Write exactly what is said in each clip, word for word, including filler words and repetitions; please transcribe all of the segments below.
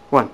One.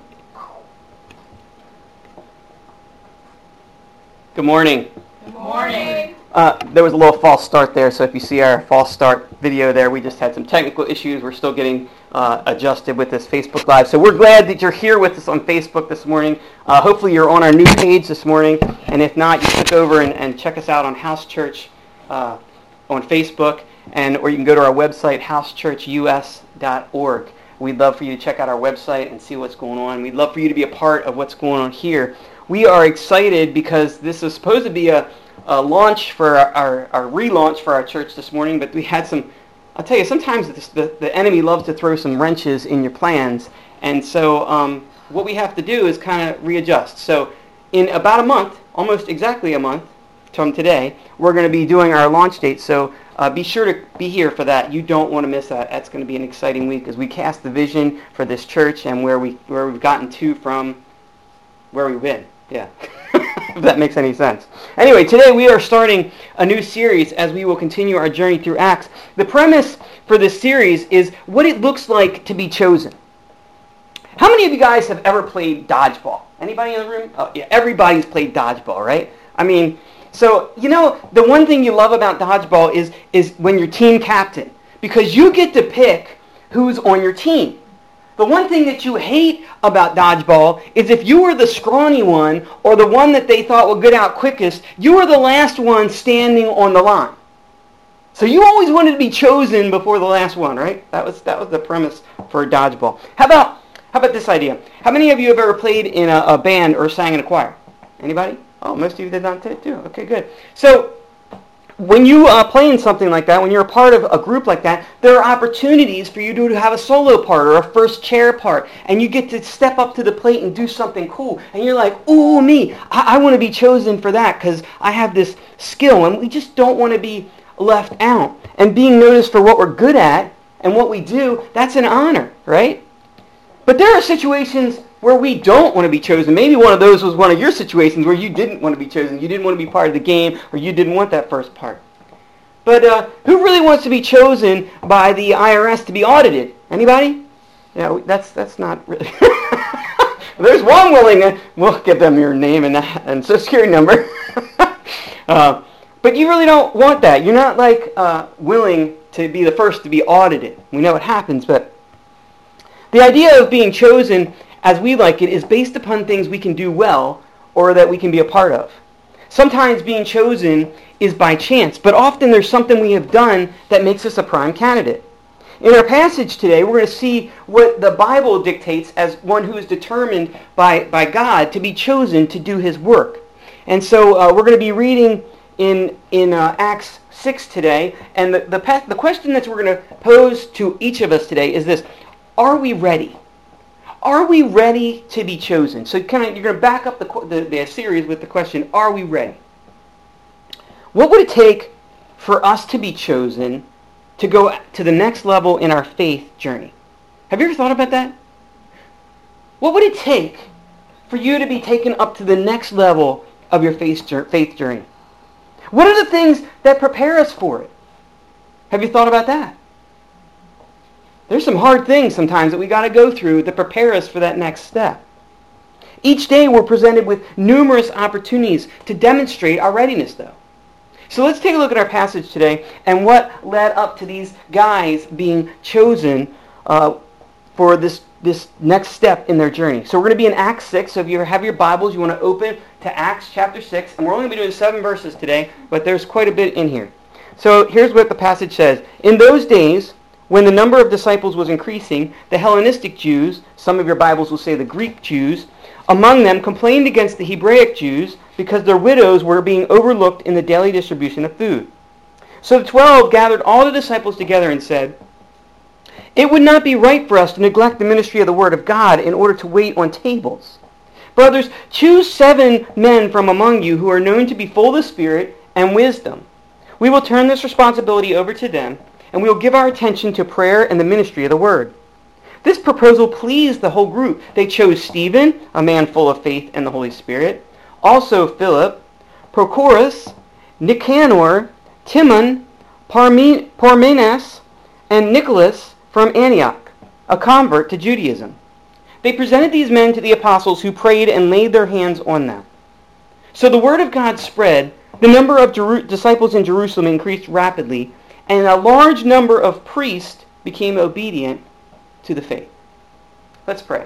Good morning. Good morning. Uh, there was a little false start there, so if you see our false start video there, we just had some technical issues. We're still getting uh, adjusted with this Facebook Live. So we're glad that you're here with us on Facebook this morning. Uh, hopefully you're on our new page this morning, and if not, you click over and, and check us out on House Church uh, on Facebook, and or you can go to our website, house church u s dot org. We'd love for you to check out our website and see what's going on. We'd love for you to be a part of what's going on here. We are excited because this is supposed to be a, a launch for our, our, our relaunch for our church this morning, but we had some, I'll tell you, sometimes this, the, the enemy loves to throw some wrenches in your plans, and so um, what we have to do is kind of readjust. So in about a month, almost exactly a month from today, we're going to be doing our launch date, so uh, be sure to be here for that. You don't want to miss that. That's going to be an exciting week as we cast the vision for this church and where, we, where we've gotten to from where we've been. Yeah, if that makes any sense. Anyway, today we are starting a new series as we will continue our journey through Acts. The premise for this series is what it looks like to be chosen. How many of you guys have ever played dodgeball? Anybody in the room? Oh, yeah, everybody's played dodgeball, right? I mean, so, you know, the one thing you love about dodgeball is, is when you're team captain, because you get to pick who's on your team. The one thing that you hate about dodgeball is if you were the scrawny one or the one that they thought would get out quickest, you were the last one standing on the line. So you always wanted to be chosen before the last one, right? That was that was the premise for dodgeball. How about how about this idea? How many of you have ever played in a, a band or sang in a choir? Anybody? Oh, most of you did not too. Okay, good. So when you uh, play in something like that, when you're a part of a group like that, there are opportunities for you to have a solo part or a first chair part, and you get to step up to the plate and do something cool. And you're like, ooh, me, I, I want to be chosen for that because I have this skill, and we just don't want to be left out. And being noticed for what we're good at and what we do, that's an honor, right? But there are situations where we don't want to be chosen. Maybe one of those was one of your situations where you didn't want to be chosen. You didn't want to be part of the game, or you didn't want that first part. But uh, who really wants to be chosen by the I R S to be audited? Anybody? Yeah, that's that's not really. There's one willing. We'll give them your name and and social security number. uh, but you really don't want that. You're not like uh, willing to be the first to be audited. We know it happens, but the idea of being chosen, as we like it, is based upon things we can do well or that we can be a part of. Sometimes being chosen is by chance, but often there's something we have done that makes us a prime candidate. In our passage today, we're going to see what the Bible dictates as one who is determined by, by God to be chosen to do his work. And so uh, we're going to be reading in, in uh, Acts six today, and the, the, the question that we're going to pose to each of us today is this: are we ready? Are we ready to be chosen? So kind of, you're going to back up the, the, the series with the question, are we ready? What would it take for us to be chosen to go to the next level in our faith journey? Have you ever thought about that? What would it take for you to be taken up to the next level of your faith journey? What are the things that prepare us for it? Have you thought about that? There's some hard things sometimes that we got to go through to prepare us for that next step. Each day we're presented with numerous opportunities to demonstrate our readiness, though. So let's take a look at our passage today and what led up to these guys being chosen uh, for this, this next step in their journey. So we're going to be in Acts six. So if you have your Bibles, you want to open to Acts chapter six. And we're only going to be doing seven verses today, but there's quite a bit in here. So here's what the passage says. In those days, when the number of disciples was increasing, the Hellenistic Jews, some of your Bibles will say the Greek Jews, among them complained against the Hebraic Jews because their widows were being overlooked in the daily distribution of food. So the twelve gathered all the disciples together and said, "It would not be right for us to neglect the ministry of the Word of God in order to wait on tables. Brothers, choose seven men from among you who are known to be full of the Spirit and wisdom. We will turn this responsibility over to them, and we will give our attention to prayer and the ministry of the Word." This proposal pleased the whole group. They chose Stephen, a man full of faith and the Holy Spirit, also Philip, Prochorus, Nicanor, Timon, Parmenas, and Nicholas from Antioch, a convert to Judaism. they presented these men to the apostles, who prayed and laid their hands on them. So the word of God spread, the number of Jeru- disciples in Jerusalem increased rapidly, and a large number of priests became obedient to the faith. Let's pray.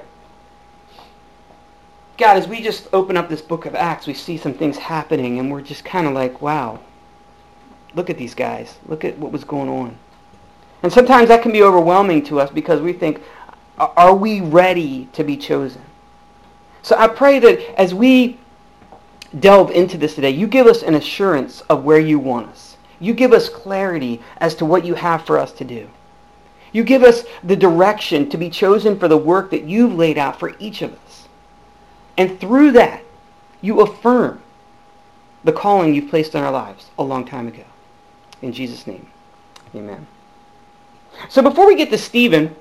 God, as we just open up this book of Acts, we see some things happening, and we're just kind of like, wow, look at these guys. Look at what was going on. And sometimes that can be overwhelming to us because we think, are we ready to be chosen? So I pray that as we delve into this today, you give us an assurance of where you want us. You give us clarity as to what you have for us to do. You give us the direction to be chosen for the work that you've laid out for each of us. And through that, you affirm the calling you've placed on our lives a long time ago. In Jesus' name, amen. So before we get to Stephen,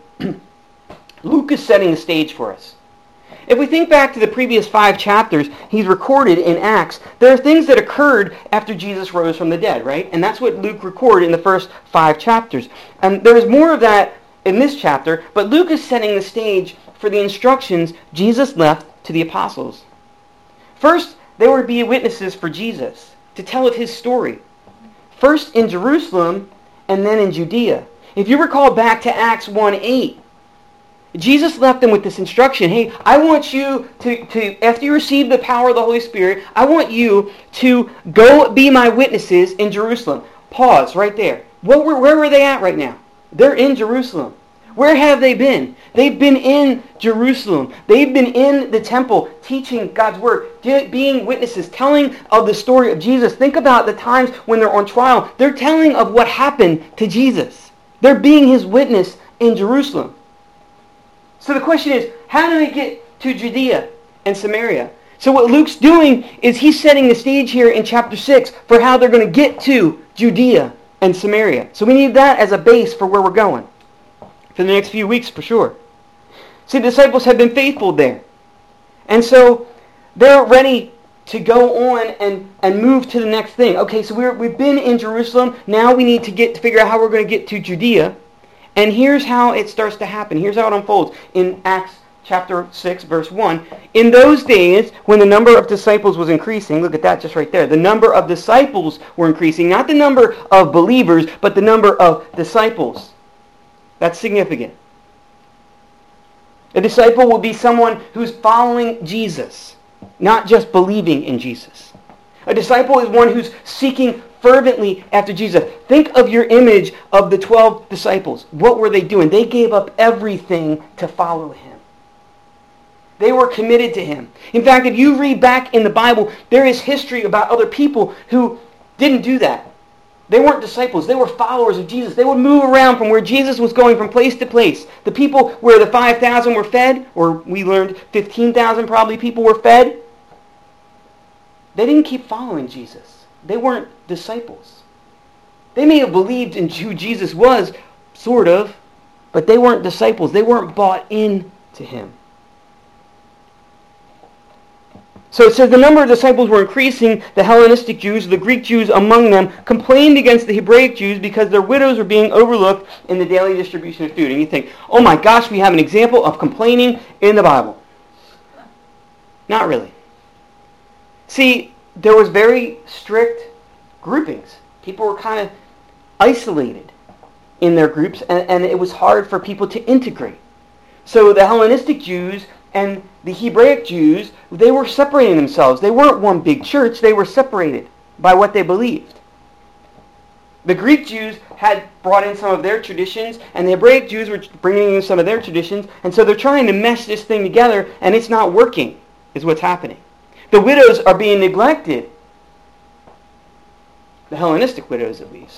Luke is setting the stage for us. If we think back to the previous five chapters he's recorded in Acts, there are things that occurred after Jesus rose from the dead, right? And that's what Luke recorded in the first five chapters. And there is more of that in this chapter, but Luke is setting the stage for the instructions Jesus left to the apostles. First, they were to be witnesses for Jesus, to tell of his story. First in Jerusalem, and then in Judea. If you recall back to Acts one eight, Jesus left them with this instruction. Hey, I want you to, to, after you receive the power of the Holy Spirit, I want you to go be my witnesses in Jerusalem. Pause right there. What were, where were they at right now? They're in Jerusalem. Where have they been? They've been in Jerusalem. They've been in the temple teaching God's word, being witnesses, telling of the story of Jesus. Think about the times when they're on trial. They're telling of what happened to Jesus. They're being his witness in Jerusalem. So the question is, how do they get to Judea and Samaria? So what Luke's doing is he's setting the stage here in chapter six for how they're going to get to Judea and Samaria. So we need that as a base for where we're going for the next few weeks for sure. See, the disciples have been faithful there. And so they're ready to go on and, and move to the next thing. Okay, so we're, we've been in Jerusalem. Now we need to get to figure out how we're going to get to Judea. And here's how it starts to happen. Here's how it unfolds in Acts chapter six, verse one. In those days, when the number of disciples was increasing, look at that just right there. The number of disciples were increasing. Not the number of believers, but the number of disciples. That's significant. A disciple will be someone who's following Jesus, not just believing in Jesus. A disciple is one who's seeking fervently after Jesus. Think of your image of the twelve disciples. What were they doing? They gave up everything to follow him. They were committed to him. In fact, if you read back in the Bible, there is history about other people who didn't do that. They weren't disciples. They were followers of Jesus. They would move around from where Jesus was going from place to place. The people where the five thousand were fed, or we learned fifteen thousand probably people were fed, they didn't keep following Jesus. They weren't disciples. They may have believed in who Jesus was, sort of, but they weren't disciples. They weren't bought into him. So it says the number of disciples were increasing. The Hellenistic Jews, the Greek Jews among them, complained against the Hebraic Jews because their widows were being overlooked in the daily distribution of food. And you think, oh my gosh, we have an example of complaining in the Bible. Not really. See, there was very strict groupings. People were kind of isolated in their groups, and, and it was hard for people to integrate. So the Hellenistic Jews and the Hebraic Jews, they were separating themselves. They weren't one big church. They were separated by what they believed. The Greek Jews had brought in some of their traditions, and the Hebraic Jews were bringing in some of their traditions, and so they're trying to mesh this thing together, and it's not working, is what's happening. The widows are being neglected. The Hellenistic widows, at least.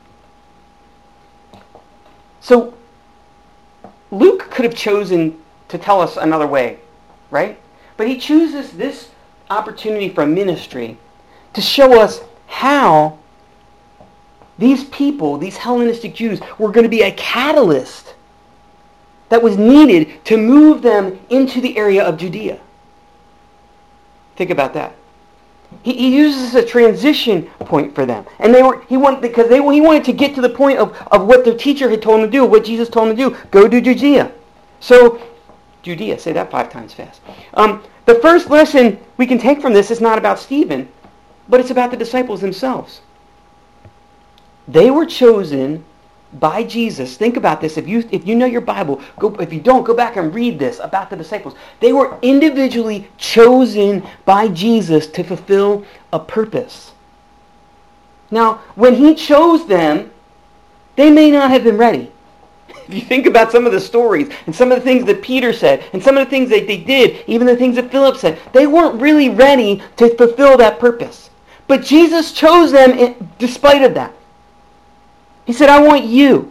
So, Luke could have chosen to tell us another way, right? But he chooses this opportunity for ministry to show us how these people, these Hellenistic Jews, were going to be a catalyst that was needed to move them into the area of Judea. Think about that. He, he uses a transition point for them, and they were he wanted because they he wanted to get to the point of, of what their teacher had told them to do, what Jesus told them to do. Go to Judea. So Judea. Say that five times fast. Um, the first lesson we can take from this is not about Stephen, but it's about the disciples themselves. They were chosen by Jesus. Think about this. If you if you know your Bible, go. If you don't, go back and read this about the disciples. They were individually chosen by Jesus to fulfill a purpose. Now, when he chose them, they may not have been ready. If you think about some of the stories and some of the things that Peter said and some of the things that they did, even the things that Philip said, they weren't really ready to fulfill that purpose. But Jesus chose them in, despite of that. He said, I want you.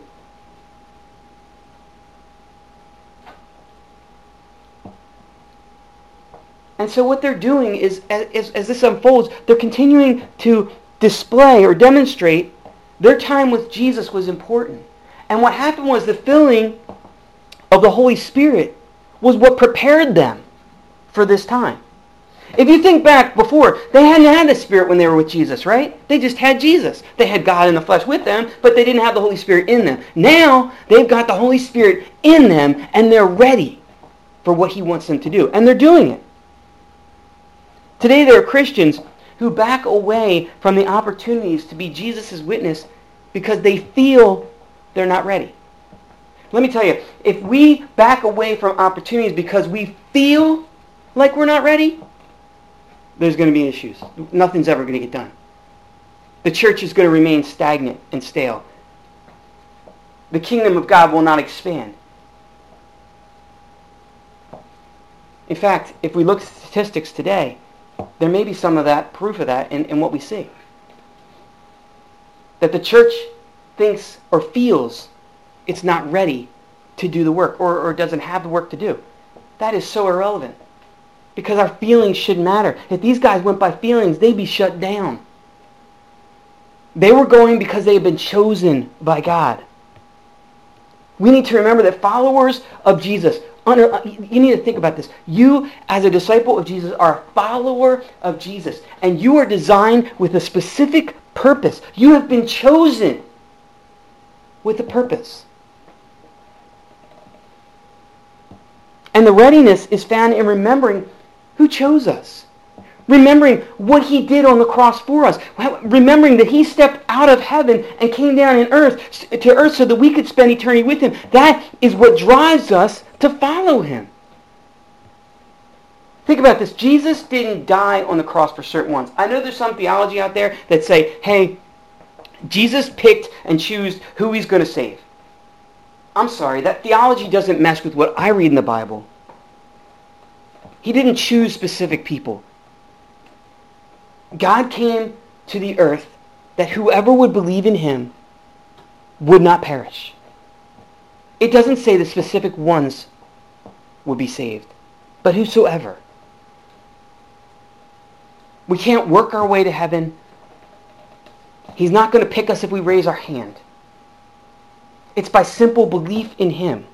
And so what they're doing is, as, as this unfolds, they're continuing to display or demonstrate their time with Jesus was important. And what happened was the filling of the Holy Spirit was what prepared them for this time. If you think back before, they hadn't had the Spirit when they were with Jesus, right? They just had Jesus. They had God in the flesh with them, but they didn't have the Holy Spirit in them. Now, they've got the Holy Spirit in them, and they're ready for what he wants them to do. And they're doing it. Today, there are Christians who back away from the opportunities to be Jesus' witness because they feel they're not ready. Let me tell you, if we back away from opportunities because we feel like we're not ready, there's going to be issues. Nothing's ever going to get done. The church is going to remain stagnant and stale. The kingdom of God will not expand. In fact, if we look at statistics today, there may be some of that, proof of that, in, in what we see. That the church thinks or feels it's not ready to do the work or, or doesn't have the work to do. That is so irrelevant. Because our feelings shouldn't matter. If these guys went by feelings, they'd be shut down. They were going because they had been chosen by God. We need to remember that followers of Jesus, under, you need to think about this. You, as a disciple of Jesus, are a follower of Jesus. And you are designed with a specific purpose. You have been chosen with a purpose. And the readiness is found in remembering who chose us. Remembering what he did on the cross for us. Remembering that he stepped out of heaven and came down in earth to earth so that we could spend eternity with him. That is what drives us to follow him. Think about this. Jesus didn't die on the cross for certain ones. I know there's some theology out there that say, hey, Jesus picked and chose who he's going to save. I'm sorry, that theology doesn't mesh with what I read in the Bible. He didn't choose specific people. God came to the earth that whoever would believe in him would not perish. It doesn't say the specific ones would be saved, but whosoever. We can't work our way to heaven. He's not going to pick us if we raise our hand. It's by simple belief in him.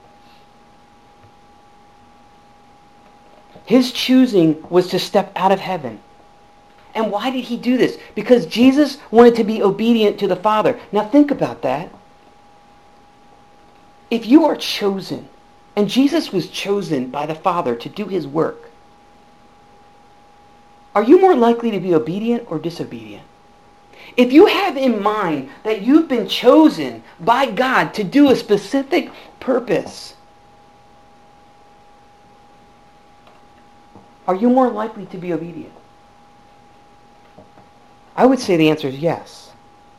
His choosing was to step out of heaven. And why did he do this? Because Jesus wanted to be obedient to the Father. Now think about that. If you are chosen, and Jesus was chosen by the Father to do his work, are you more likely to be obedient or disobedient? If you have in mind that you've been chosen by God to do a specific purpose, are you more likely to be obedient? I would say the answer is yes.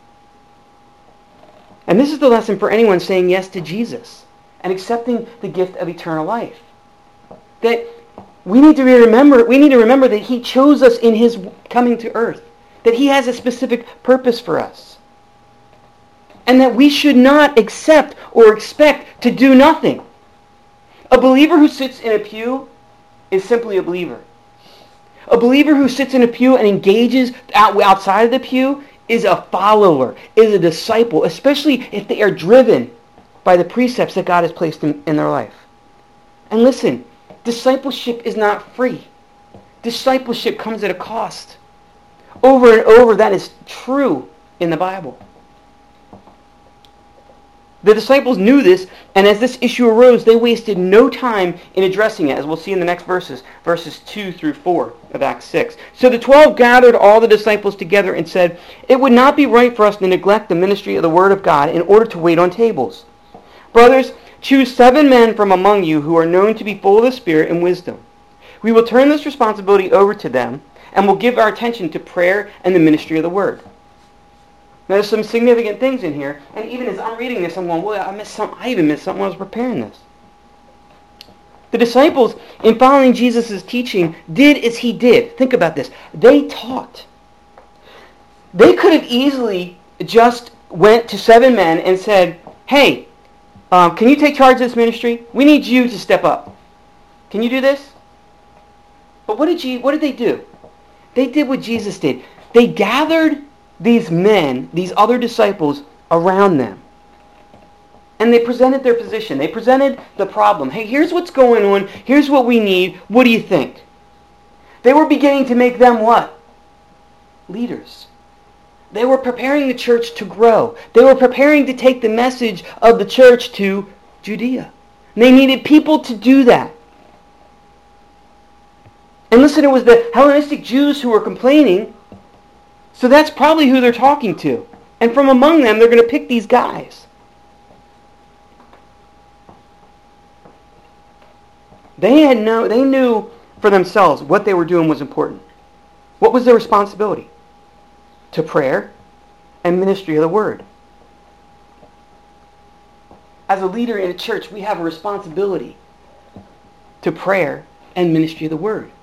And this is the lesson for anyone saying yes to Jesus and accepting the gift of eternal life. That we need to remember, we need to remember that he chose us in his coming to earth. That he has a specific purpose for us. And that we should not accept or expect to do nothing. A believer who sits in a pew is simply a believer. A believer who sits in a pew and engages outside of the pew is a follower, is a disciple, especially if they are driven by the precepts that God has placed in, in their life. And listen, discipleship is not free. Discipleship comes at a cost. Over and over, that is true in the Bible. The disciples knew this, and as this issue arose, they wasted no time in addressing it, as we'll see in the next verses, verses two through four of Acts six. So the twelve gathered all the disciples together and said, "It would not be right for us to neglect the ministry of the Word of God in order to wait on tables. Brothers, choose seven men from among you who are known to be full of the Spirit and wisdom. We will turn this responsibility over to them, and will give our attention to prayer and the ministry of the Word." Now, there's some significant things in here, and even as I'm reading this, I'm going, well, I missed some. I even missed something when I was preparing this. The disciples, in following Jesus' teaching, did as he did. Think about this. They taught. They could have easily just went to seven men and said, "Hey, um, can you take charge of this ministry? We need you to step up. Can you do this?" But what did you, what did they do? They did what Jesus did. They gathered these men, these other disciples, around them. And they presented their position. They presented the problem. Hey, here's what's going on. Here's what we need. What do you think? They were beginning to make them what? Leaders. They were preparing the church to grow. They were preparing to take the message of the church to Judea. And they needed people to do that. And listen, it was the Hellenistic Jews who were complaining. So that's probably who they're talking to. And from among them, they're going to pick these guys. They had no, they knew for themselves what they were doing was important. What was their responsibility? To prayer and ministry of the Word. As a leader in a church, we have a responsibility to prayer and ministry of the Word.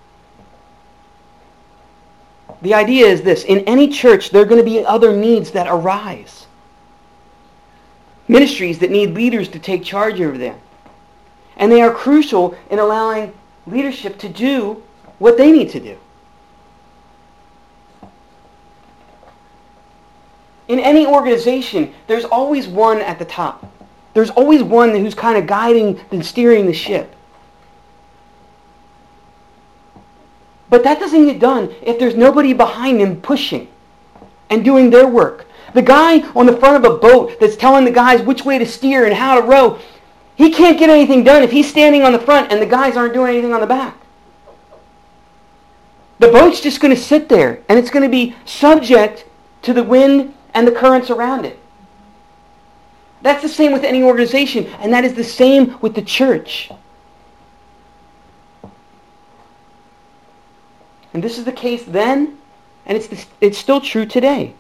The idea is this. In any church, there are going to be other needs that arise. Ministries that need leaders to take charge over them. And they are crucial in allowing leadership to do what they need to do. In any organization, there's always one at the top. There's always one who's kind of guiding and steering the ship. But that doesn't get done if there's nobody behind them pushing and doing their work. The guy on the front of a boat that's telling the guys which way to steer and how to row, he can't get anything done if he's standing on the front and the guys aren't doing anything on the back. The boat's just going to sit there, and it's going to be subject to the wind and the currents around it. That's the same with any organization, and that is the same with the church. And this is the case then, and it's, the, it's still true today.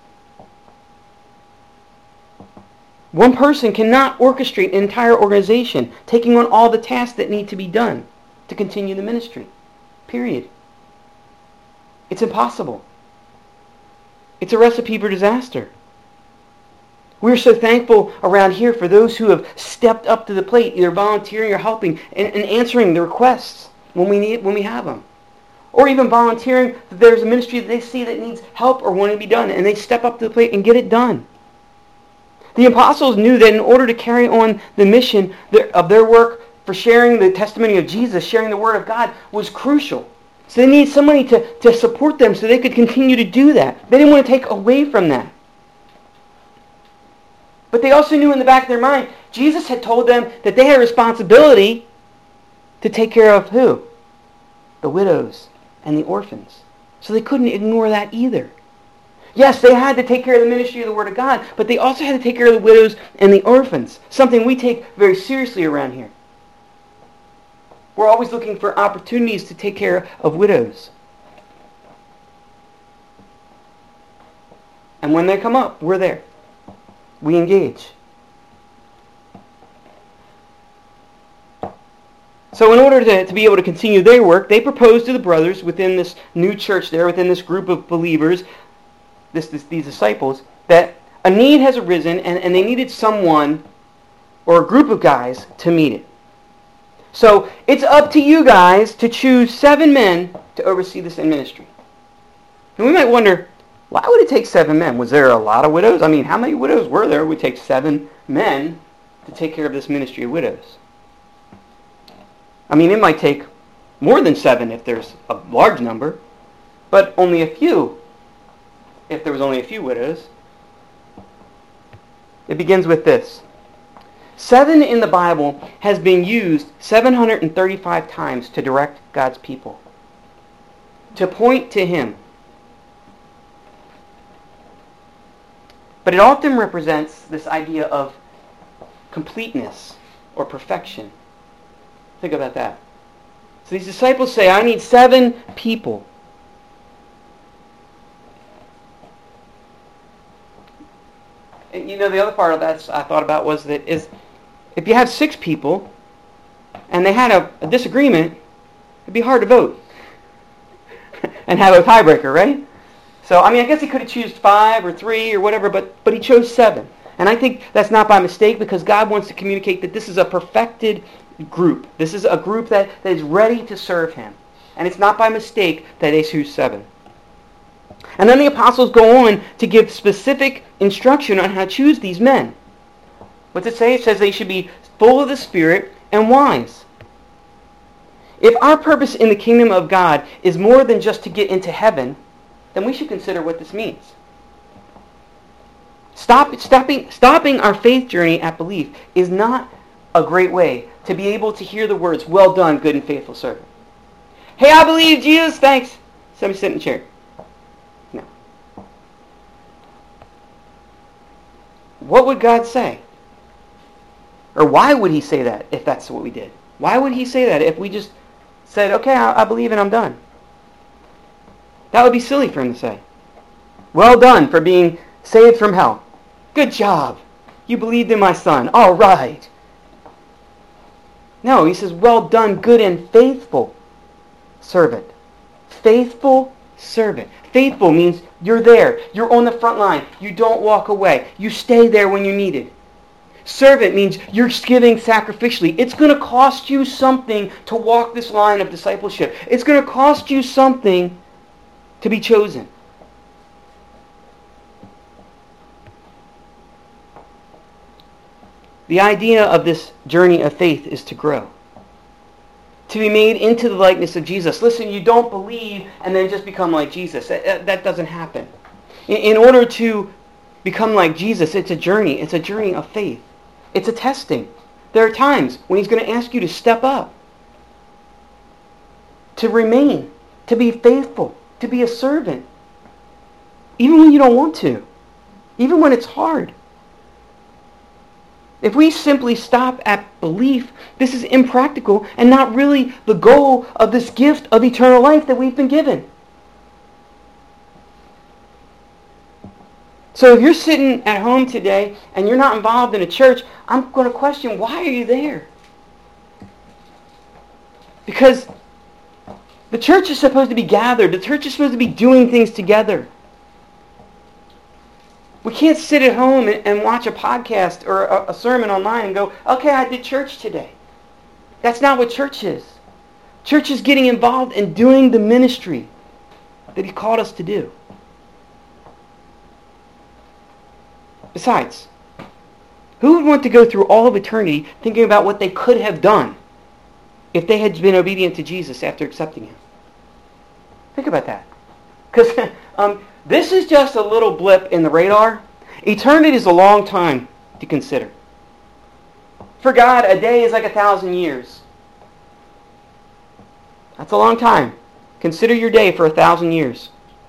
One person cannot orchestrate an entire organization, taking on all the tasks that need to be done to continue the ministry. Period. It's impossible. It's a recipe for disaster. We're so thankful around here for those who have stepped up to the plate, either volunteering or helping, and, and answering the requests when we need, when we have them. Or even volunteering that there's a ministry that they see that needs help or wanting to be done, and they step up to the plate and get it done. The apostles knew that in order to carry on the mission of their work for sharing the testimony of Jesus, sharing the Word of God, was crucial. So they needed somebody to, to support them so they could continue to do that. They didn't want to take away from that. But they also knew in the back of their mind, Jesus had told them that they had a responsibility to take care of who? The widows and the orphans. So they couldn't ignore that either. Yes, they had to take care of the ministry of the Word of God, but they also had to take care of the widows and the orphans, something we take very seriously around here. We're always looking for opportunities to take care of widows. And when they come up, we're there. We engage. So in order to, to be able to continue their work, they proposed to the brothers within this new church there, within this group of believers, this, this, these disciples, that a need has arisen and, and they needed someone or a group of guys to meet it. So it's up to you guys to choose seven men to oversee this ministry. And we might wonder, why would it take seven men? Was there a lot of widows? I mean, how many widows were there? It would take seven men to take care of this ministry of widows. I mean, it might take more than seven if there's a large number, but only a few if there was only a few widows. It begins with this. Seven in the Bible has been used seven hundred thirty-five times to direct God's people, to point to Him. But it often represents this idea of completeness or perfection. Think about that. So these disciples say, I need seven people. And you know, the other part of that I thought about was that is if you have six people and they had a, a disagreement, it'd be hard to vote and have a tiebreaker, right? So, I mean, I guess he could have chosen five or three or whatever, but, but he chose seven. And I think that's not by mistake, because God wants to communicate that this is a perfected group. This is a group that, that is ready to serve Him. And it's not by mistake that they choose seven. And then the apostles go on to give specific instruction on how to choose these men. What's it say? It says they should be full of the Spirit and wise. If our purpose in the kingdom of God is more than just to get into heaven, then we should consider what this means. Stop, stopping, stopping our faith journey at belief is not a great way to be able to hear the words, well done, good and faithful servant. Hey, I believe Jesus, thanks. Somebody sit in the chair. No. What would God say? Or why would He say that if that's what we did? Why would He say that if we just said, okay, I, I believe and I'm done? That would be silly for Him to say. Well done for being saved from hell. Good job. You believed in my Son. All right. No, He says, well done, good and faithful servant. Faithful servant. Faithful means you're there. You're on the front line. You don't walk away. You stay there when you need it. Servant means you're giving sacrificially. It's going to cost you something to walk this line of discipleship. It's going to cost you something to be chosen. The idea of this journey of faith is to grow. To be made into the likeness of Jesus. Listen, you don't believe and then just become like Jesus. That, that doesn't happen. In, in order to become like Jesus, it's a journey. It's a journey of faith. It's a testing. There are times when He's going to ask you to step up. To remain. To be faithful. To be a servant. Even when you don't want to. Even when it's hard. If we simply stop at belief, this is impractical and not really the goal of this gift of eternal life that we've been given. So if you're sitting at home today and you're not involved in a church, I'm going to question, why are you there? Because the church is supposed to be gathered. The church is supposed to be doing things together. We can't sit at home and watch a podcast or a, a sermon online and go, okay, I did church today. That's not what church is. Church is getting involved in doing the ministry that He called us to do. Besides, who would want to go through all of eternity thinking about what they could have done if they had been obedient to Jesus after accepting Him? Think about that. Because um, this is just a little blip in the radar. Eternity is a long time to consider. For God, a day is like a thousand years. That's a long time. Consider your day for a thousand years.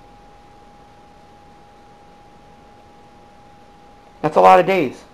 That's a lot of days.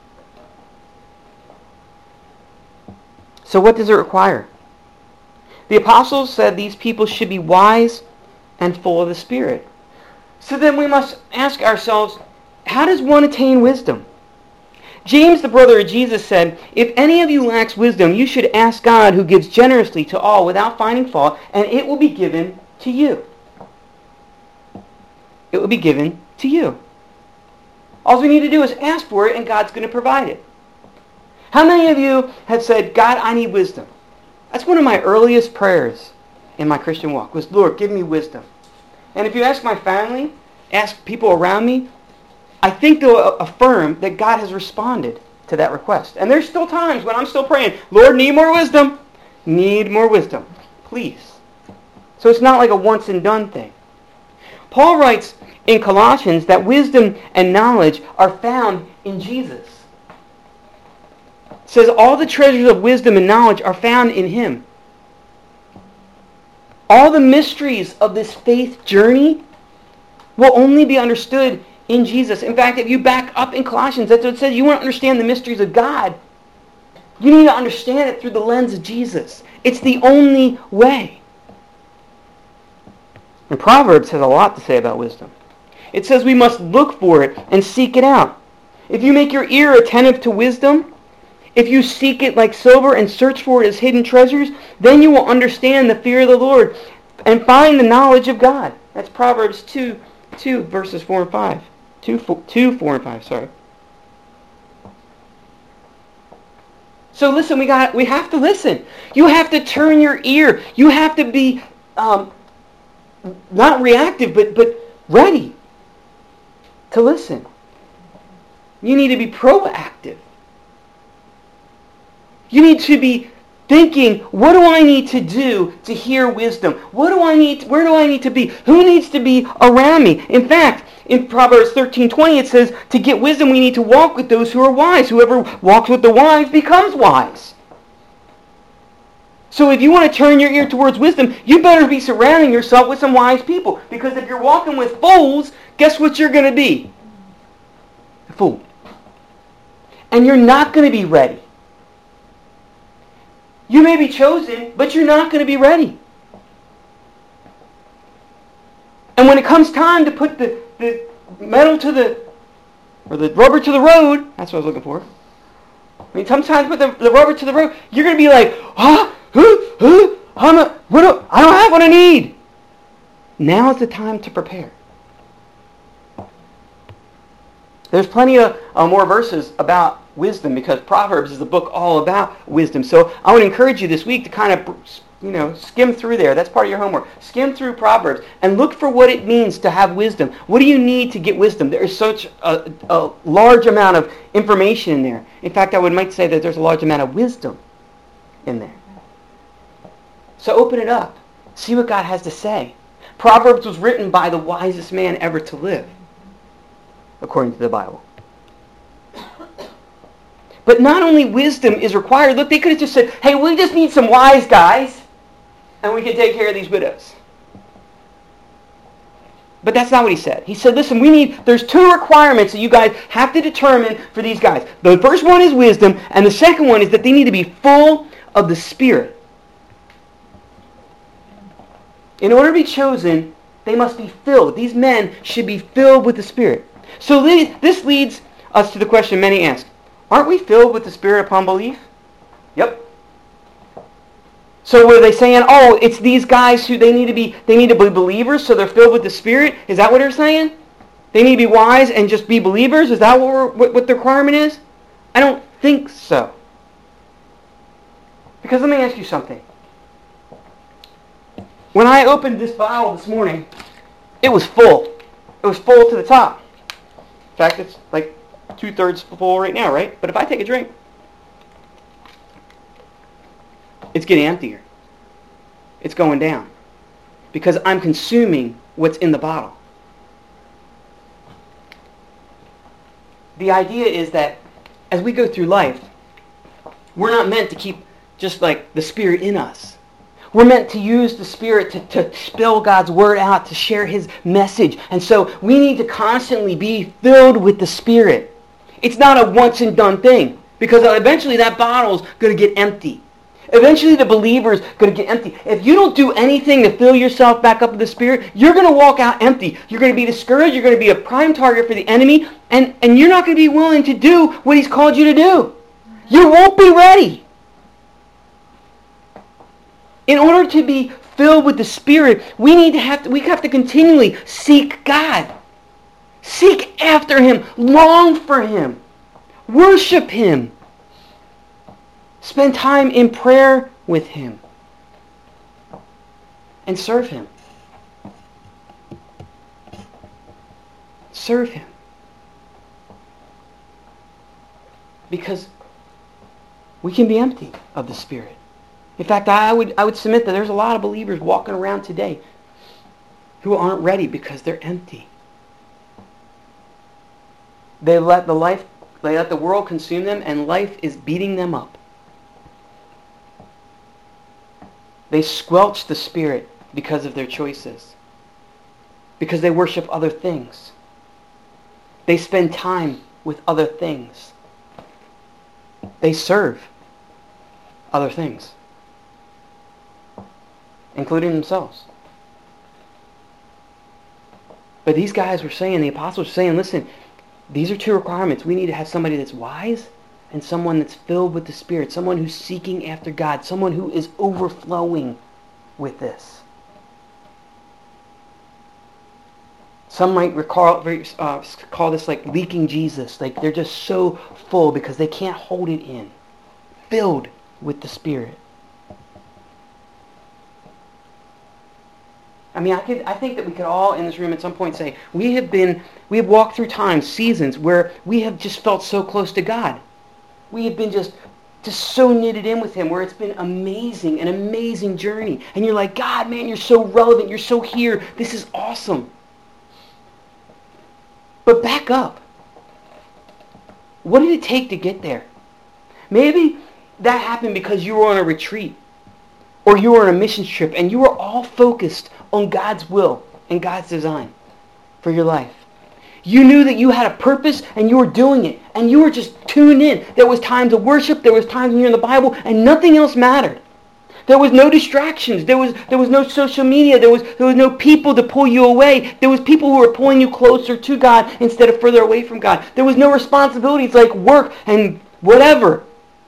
So what does it require? The apostles said these people should be wise and full of the Spirit. So then we must ask ourselves, how does one attain wisdom? James, the brother of Jesus, said, if any of you lacks wisdom, you should ask God, who gives generously to all without finding fault, and it will be given to you. It will be given to you. All we need to do is ask for it, and God's going to provide it. How many of you have said, God, I need wisdom? That's one of my earliest prayers in my Christian walk, was, Lord, give me wisdom. And if you ask my family, ask people around me, I think they'll affirm that God has responded to that request. And there's still times when I'm still praying, Lord, need more wisdom. Need more wisdom. Please. So it's not like a once and done thing. Paul writes in Colossians that wisdom and knowledge are found in Jesus. It says all the treasures of wisdom and knowledge are found in him. All the mysteries of this faith journey will only be understood in Jesus. In fact, if you back up in Colossians, that's what it says. You want to understand the mysteries of God, you need to understand it through the lens of Jesus. It's the only way. And Proverbs has a lot to say about wisdom. It says we must look for it and seek it out. If you make your ear attentive to wisdom, if you seek it like silver and search for it as hidden treasures, then you will understand the fear of the Lord and find the knowledge of God. That's Proverbs two, two verses four and five. two, four, two, four and five, sorry. So listen, we got we have to listen. You have to turn your ear. You have to be um, not reactive, but, but ready to listen. You need to be proactive. You need to be thinking, what do I need to do to hear wisdom? What do I need? Where do I need to be? Who needs to be around me? In fact, in Proverbs thirteen twenty, it says, to get wisdom, we need to walk with those who are wise. Whoever walks with the wise becomes wise. So if you want to turn your ear towards wisdom, you better be surrounding yourself with some wise people. Because if you're walking with fools, guess what you're going to be? A fool. And you're not going to be ready. You may be chosen, but you're not going to be ready. And when it comes time to put the, the metal to the, or the rubber to the road, that's what I was looking for. When it comes time to put the, the rubber to the road, you're going to be like, huh? Huh? Huh? I'm a, what do, I don't have what I need. Now is the time to prepare. There's plenty of uh, more verses about wisdom because Proverbs is a book all about wisdom. So I would encourage you this week to kind of, you know, skim through there. That's part of your homework. Skim through Proverbs and look for what it means to have wisdom. What do you need to get wisdom? There is such a, a large amount of information in there. In fact, I would might say that there's a large amount of wisdom in there. So open it up. See what God has to say. Proverbs was written by the wisest man ever to live, according to the Bible. But not only wisdom is required. Look, they could have just said, hey, we just need some wise guys, and we can take care of these widows. But that's not what he said. He said, listen, we need, there's two requirements that you guys have to determine for these guys. The first one is wisdom, and the second one is that they need to be full of the Spirit. In order to be chosen, they must be filled. These men should be filled with the Spirit. So this leads us to the question many ask. Aren't we filled with the Spirit upon belief? Yep. So were they saying, oh, it's these guys who they need to be they need to be believers, so they're filled with the Spirit? Is that what they're saying? They need to be wise and just be believers? Is that what, we're, what, what the requirement is? I don't think so. Because let me ask you something. When I opened this bottle this morning, it was full. It was full to the top. In fact, it's like two-thirds full right now, right? But if I take a drink, it's getting emptier. It's going down. Because I'm consuming what's in the bottle. The idea is that as we go through life, we're not meant to keep just like the Spirit in us. We're meant to use the Spirit to, to spill God's Word out, to share His message. And so we need to constantly be filled with the Spirit. It's not a once and done thing. Because eventually that bottle's going to get empty. Eventually the believer's going to get empty. If you don't do anything to fill yourself back up with the Spirit, you're going to walk out empty. You're going to be discouraged. You're going to be a prime target for the enemy. And, and you're not going to be willing to do what He's called you to do. You won't be ready. In order to be filled with the Spirit, we need to have to, we have to continually seek God. Seek after Him. Long for Him. Worship Him. Spend time in prayer with Him. And serve Him. Serve Him. Because we can be empty of the Spirit. In fact, I would I would submit that there's a lot of believers walking around today who aren't ready because they're empty. They let the life They let the world consume them, and life is beating them up. They squelch the Spirit because of their choices. Because they worship other things. They spend time with other things. They serve other things, including themselves. But these guys were saying, the apostles were saying, listen, these are two requirements. We need to have somebody that's wise and someone that's filled with the Spirit, someone who's seeking after God, someone who is overflowing with this. Some might recall, uh, call this like leaking Jesus. Like they're just so full because they can't hold it in. Filled with the Spirit. I mean, I could, I think that we could all in this room at some point say, we have been, we have walked through times, seasons, where we have just felt so close to God. We have been just, just so knitted in with Him, where it's been amazing, an amazing journey. And you're like, God, man, you're so relevant, you're so here, this is awesome. But back up. What did it take to get there? Maybe that happened because you were on a retreat, or you were on a mission trip, and you were all focused on God's will and God's design for your life. You knew that you had a purpose and you were doing it. And you were just tuned in. There was time to worship. There was time to hear the Bible. And nothing else mattered. There was no distractions. There was, there was no social media. There was, there was no people to pull you away. There was people who were pulling you closer to God instead of further away from God. There was no responsibilities like work and whatever.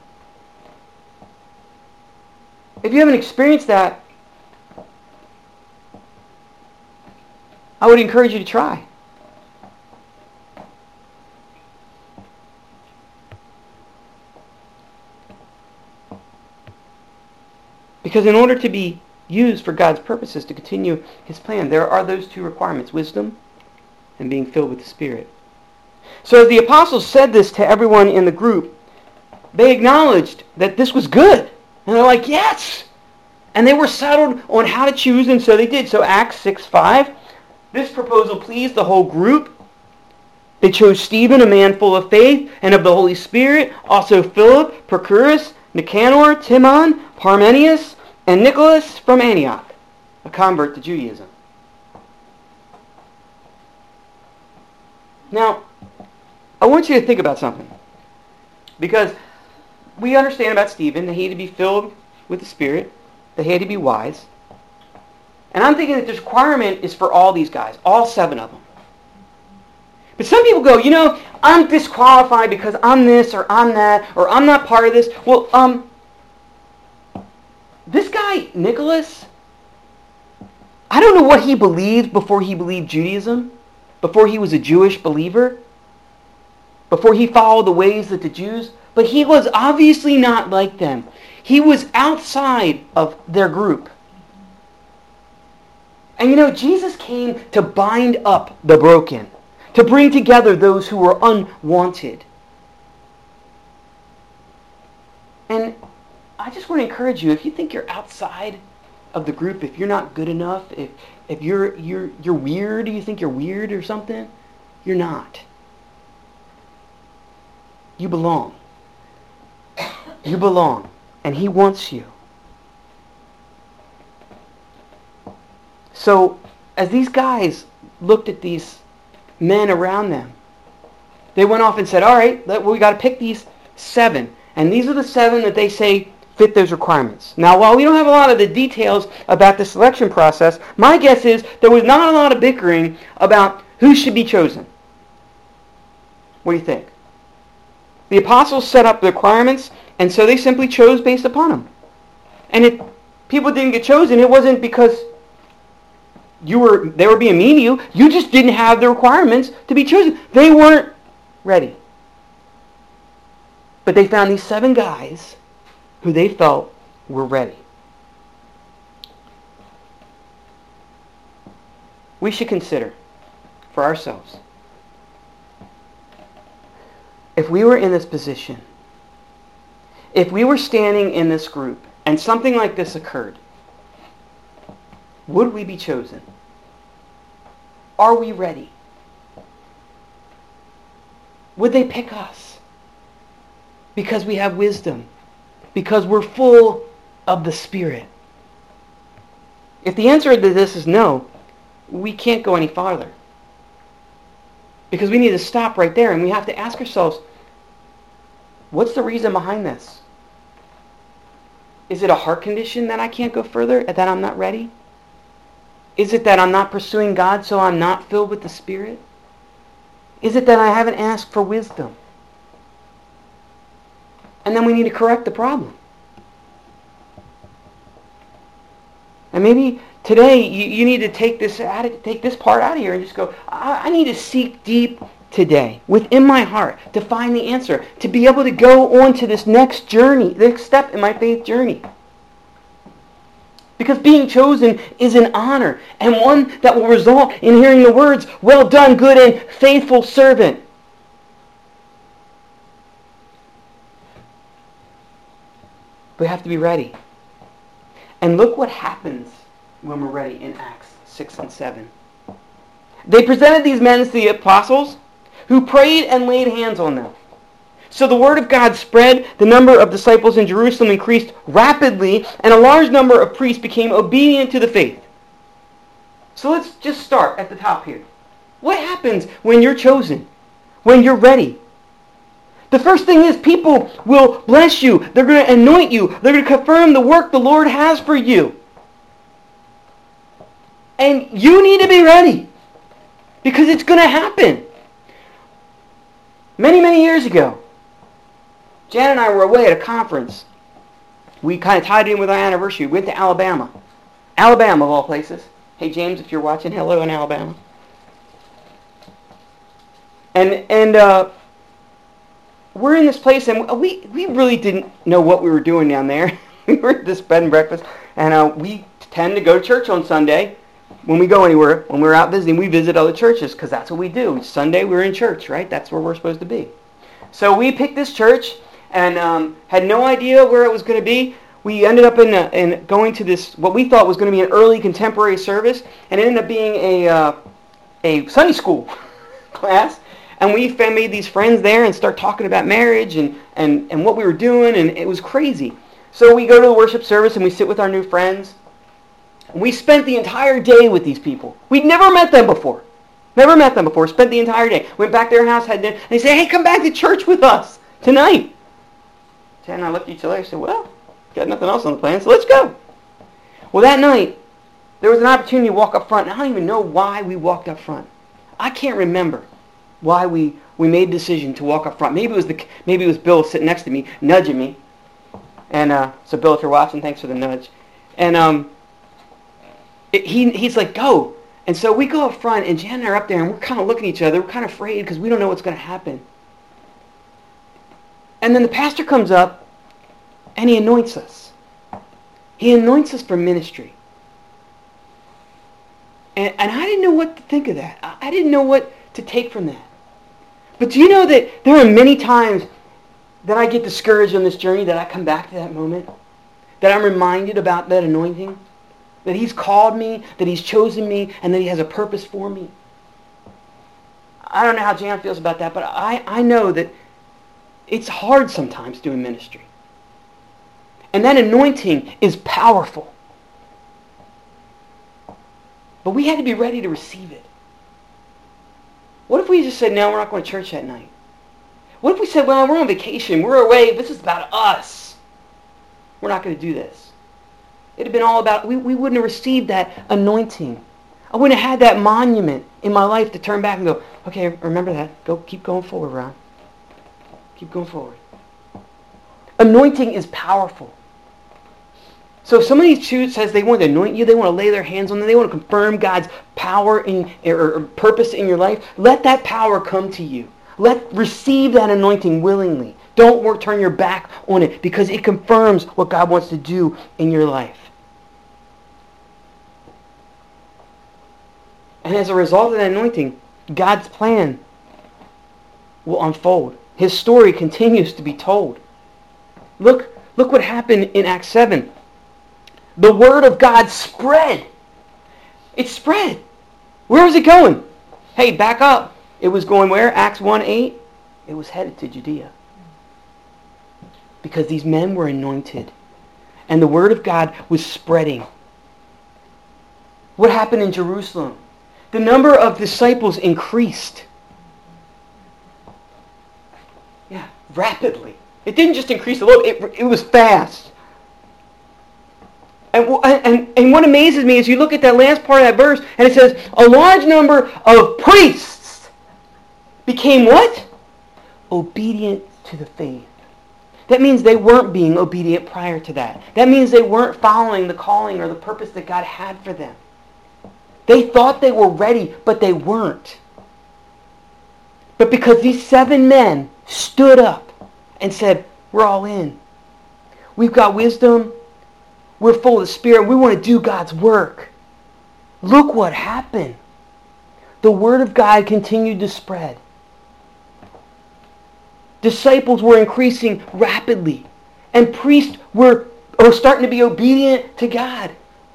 If you haven't experienced that, I would encourage you to try. Because in order to be used for God's purposes, to continue His plan, there are those two requirements, wisdom and being filled with the Spirit. So as the apostles said this to everyone in the group, they acknowledged that this was good. And they're like, yes! And they were settled on how to choose, and so they did. So Acts six five, this proposal pleased the whole group. They chose Stephen, a man full of faith and of the Holy Spirit, also Philip, Prochorus, Nicanor, Timon, Parmenius, and Nicholas from Antioch, a convert to Judaism. Now, I want you to think about something. Because we understand about Stephen that he had to be filled with the Spirit, that he had to be wise. And I'm thinking that this requirement is for all these guys, all seven of them. But some people go, you know, I'm disqualified because I'm this or I'm that, or I'm not part of this. Well, um, this guy, Nicholas, I don't know what he believed before he believed Judaism, before he was a Jewish believer, before he followed the ways of the Jews, but he was obviously not like them. He was outside of their group. And you know, Jesus came to bind up the broken, to bring together those who were unwanted. And I just want to encourage you, if you think you're outside of the group, if you're not good enough, if if you're you're you're weird, you think you're weird or something, you're not. You belong. You belong. And He wants you. So, as these guys looked at these men around them, they went off and said, all right, we got to pick these seven. And these are the seven that they say fit those requirements. Now, while we don't have a lot of the details about the selection process, my guess is there was not a lot of bickering about who should be chosen. What do you think? The apostles set up the requirements, and so they simply chose based upon them. And if people didn't get chosen, it wasn't because you were they were being mean to you. You just didn't have the requirements to be chosen. They weren't ready. But they found these seven guys who they felt were ready. We should consider for ourselves, if we were in this position, if we were standing in this group and something like this occurred, would we be chosen? Are we ready? Would they pick us? Because we have wisdom. Because we're full of the Spirit. If the answer to this is no, we can't go any farther. Because we need to stop right there and we have to ask ourselves, what's the reason behind this? Is it a heart condition that I can't go further, that I'm not ready? Is it that I'm not pursuing God so I'm not filled with the Spirit? Is it that I haven't asked for wisdom? And then we need to correct the problem. And maybe today you, you need to take this out of, take this part out of here and just go, I, I need to seek deep today within my heart to find the answer, to be able to go on to this next journey, the next step in my faith journey. Because being chosen is an honor, and one that will result in hearing the words, well done, good and faithful servant. We have to be ready. And look what happens when we're ready in Acts six and seven. They presented these men to the apostles, who prayed and laid hands on them. So the word of God spread, the number of disciples in Jerusalem increased rapidly, and a large number of priests became obedient to the faith. So let's just start at the top here. What happens when you're chosen? When you're ready? The first thing is people will bless you. They're going to anoint you. They're going to confirm the work the Lord has for you. And you need to be ready. Because it's going to happen. Many, many years ago, Jan and I were away at a conference. We kind of tied it in with our anniversary. We went to Alabama. Alabama, of all places. Hey, James, if you're watching, hello in Alabama. And and uh, we're in this place, and we, we really didn't know what we were doing down there. We were at this bed and breakfast, and uh, we tend to go to church on Sunday. When we go anywhere, when we're out visiting, we visit other churches, because that's what we do. Sunday, we're in church, right? That's where we're supposed to be. So we picked this church, and um, had no idea where it was going to be. We ended up in, a, in going to this, what we thought was going to be an early contemporary service, and it ended up being a, uh, a Sunday school class. And we made these friends there and start talking about marriage and, and, and what we were doing, and it was crazy. So we go to the worship service, and we sit with our new friends. And we spent the entire day with these people. We'd never met them before. Never met them before. Spent the entire day. Went back to their house, had dinner, and they say, hey, come back to church with us tonight. Jan and I looked at each other and said, well, got nothing else on the plan, so let's go. Well, that night, there was an opportunity to walk up front, and I don't even know why we walked up front. I can't remember why we, we made the decision to walk up front. Maybe it was the maybe it was Bill sitting next to me, nudging me. And uh, so, Bill, if you're watching, thanks for the nudge. And um, it, he he's like, go. And so we go up front, and Jan and I are up there, and we're kind of looking at each other. We're kind of afraid because we don't know what's going to happen. And then the pastor comes up, and he anoints us. He anoints us for ministry. And, and I didn't know what to think of that. I, I didn't know what to take from that. But do you know that there are many times that I get discouraged on this journey, that I come back to that moment, that I'm reminded about that anointing, that He's called me, that He's chosen me, and that He has a purpose for me. I don't know how Jan feels about that, but I, I know that it's hard sometimes doing ministry. And that anointing is powerful. But we had to be ready to receive it. What if we just said, no, we're not going to church that night? What if we said, well, we're on vacation, we're away, this is about us. We're not going to do this. It would have been all about, we, we wouldn't have received that anointing. I wouldn't have had that monument in my life to turn back and go, okay, remember that. Go, keep going forward, Ron. Keep going forward. Anointing is powerful. So if somebody chooses, says they want to anoint you, they want to lay their hands on them, they want to confirm God's power in, or, or purpose in your life, let that power come to you. Let receive that anointing willingly. Don't work, turn your back on it, because it confirms what God wants to do in your life. And as a result of that anointing, God's plan will unfold. His story continues to be told. Look, look what happened in Acts seven. The word of God spread. It spread. Where was it going? Hey, back up. It was going where? Acts one eight. It was headed to Judea. Because these men were anointed. And the word of God was spreading. What happened in Jerusalem? The number of disciples increased. Yeah, rapidly. It didn't just increase a little, it, it was fast. And, and, and what amazes me is you look at that last part of that verse, and it says, a large number of priests became what? Obedient to the faith. That means they weren't being obedient prior to that. That means they weren't following the calling or the purpose that God had for them. They thought they were ready, but they weren't. But because these seven men stood up and said, we're all in. We've got wisdom. We're full of the Spirit. We want to do God's work. Look what happened. The Word of God continued to spread. Disciples were increasing rapidly. And priests were, were starting to be obedient to God.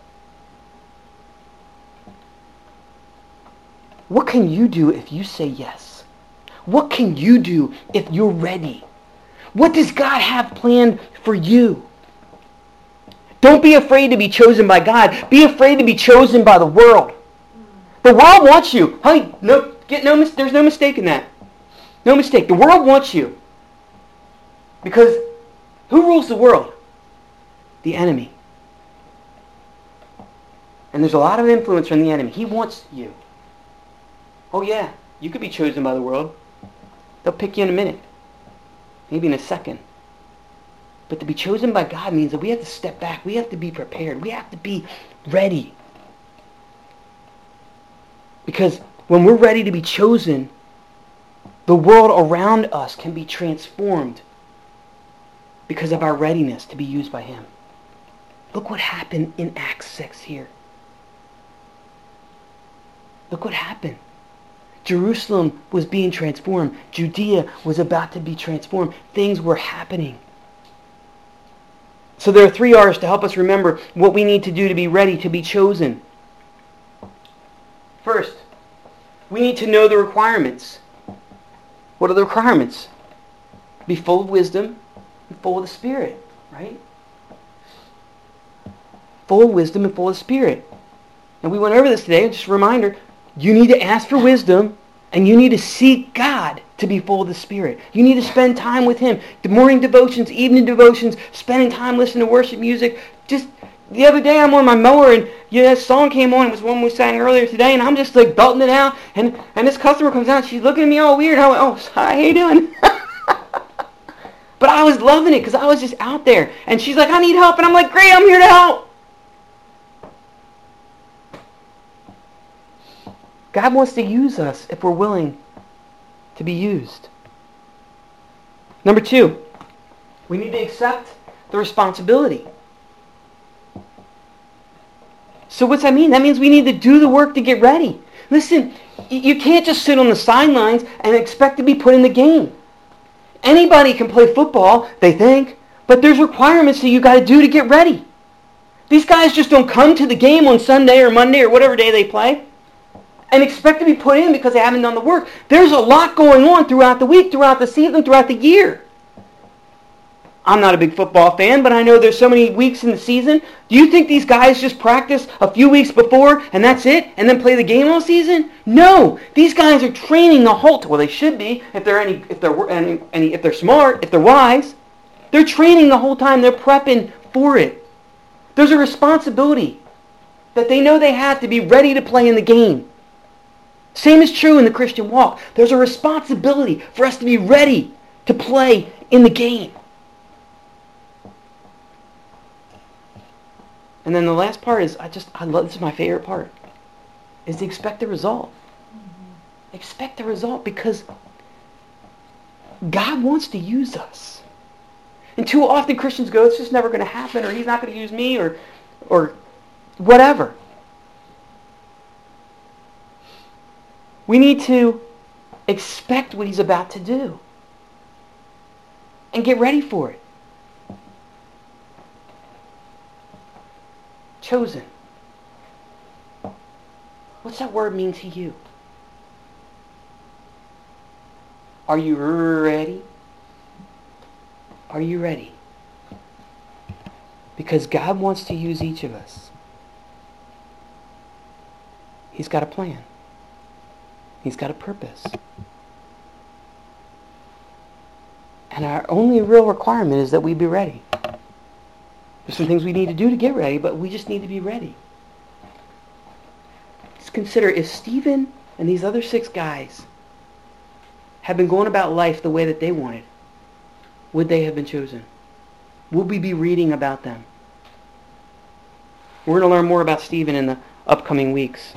What can you do if you say yes? What can you do if you're ready? What does God have planned for you? Don't be afraid to be chosen by God. Be afraid to be chosen by the world. The world wants you. Honey, no, get no, there's no mistake in that. No mistake. The world wants you. Because who rules the world? The enemy. And there's a lot of influence from the enemy. He wants you. Oh yeah, you could be chosen by the world. They'll pick you in a minute. Maybe in a second. But to be chosen by God means that we have to step back. We have to be prepared. We have to be ready. Because when we're ready to be chosen, the world around us can be transformed because of our readiness to be used by Him. Look what happened in Acts six here. Look what happened. Jerusalem was being transformed. Judea was about to be transformed. Things were happening. So there are three R's to help us remember what we need to do to be ready to be chosen. First, we need to know the requirements. What are the requirements? Be full of wisdom and full of the Spirit, right? Full of wisdom and full of the Spirit. And we went over this today. Just a reminder, you need to ask for wisdom and you need to seek God to be full of the Spirit. You need to spend time with Him. The morning devotions, evening devotions, spending time listening to worship music. Just the other day I'm on my mower and yeah, that song came on. It was one we sang earlier today and I'm just like belting it out. And, and this customer comes out and she's looking at me all weird. I went, oh, hi, how you doing? But I was loving it because I was just out there. And she's like, I need help. And I'm like, great, I'm here to help. God wants to use us if we're willing to be used. Number two, we need to accept the responsibility. So what's that mean? That means we need to do the work to get ready. Listen, you can't just sit on the sidelines and expect to be put in the game. Anybody can play football, they think, but there's requirements that you got to do to get ready. These guys just don't come to the game on Sunday or Monday or whatever day they play and expect to be put in because they haven't done the work. There's a lot going on throughout the week, throughout the season, throughout the year. I'm not a big football fan, but I know there's so many weeks in the season. Do you think these guys just practice a few weeks before and that's it, and then play the game all season? No, these guys are training the whole time. Well, they should be if they're any, if they're any, any, if they're smart, if they're wise. They're training the whole time. They're prepping for it. There's a responsibility that they know they have to be ready to play in the game. Same is true in the Christian walk. There's a responsibility for us to be ready to play in the game. And then the last part is, I just, I love, this is my favorite part, is to expect the result. Mm-hmm. Expect the result because God wants to use us. And too often Christians go, it's just never going to happen, or He's not going to use me, or, or whatever. We need to expect what He's about to do and get ready for it. Chosen. What's that word mean to you? Are you ready? Are you ready? Because God wants to use each of us. He's got a plan. He's got a purpose. And our only real requirement is that we be ready. There's some things we need to do to get ready, but we just need to be ready. Just consider, if Stephen and these other six guys had been going about life the way that they wanted, would they have been chosen? Would we be reading about them? We're going to learn more about Stephen in the upcoming weeks.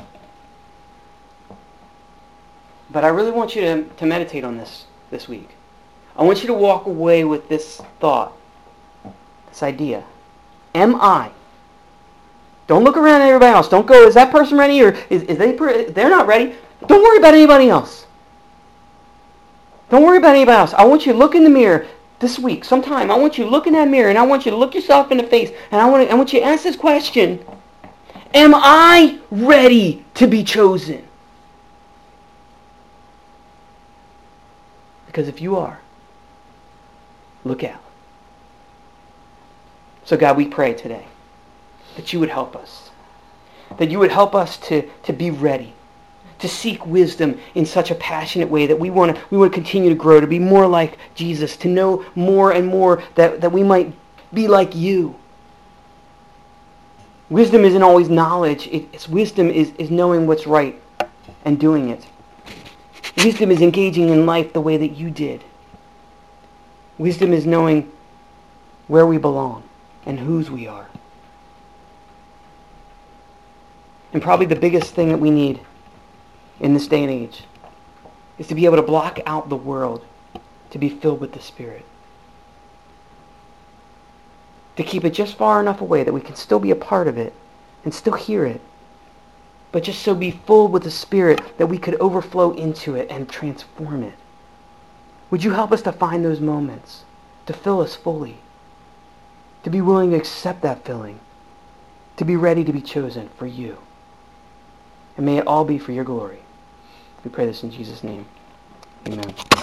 But I really want you to, to meditate on this this week. I want you to walk away with this thought, this idea. Am I? Don't look around at everybody else. Don't go, is that person ready? Or is, is they, they're not ready. Don't worry about anybody else. Don't worry about anybody else. I want you to look in the mirror this week, sometime. I want you to look in that mirror and I want you to look yourself in the face and I want, to, I want you to ask this question. Am I ready to be chosen? Because if you are, look out. So God, we pray today that you would help us. That you would help us to, to be ready. To seek wisdom in such a passionate way that we want to we want to continue to grow, to be more like Jesus, to know more and more that, that we might be like you. Wisdom isn't always knowledge. It, it's wisdom is, is knowing what's right and doing it. Wisdom is engaging in life the way that you did. Wisdom is knowing where we belong and whose we are. And probably the biggest thing that we need in this day and age is to be able to block out the world, to be filled with the Spirit. To keep it just far enough away that we can still be a part of it and still hear it, but just so be full with the Spirit that we could overflow into it and transform it. Would you help us to find those moments, to fill us fully, to be willing to accept that filling, to be ready to be chosen for you. And may it all be for your glory. We pray this in Jesus' name. Amen.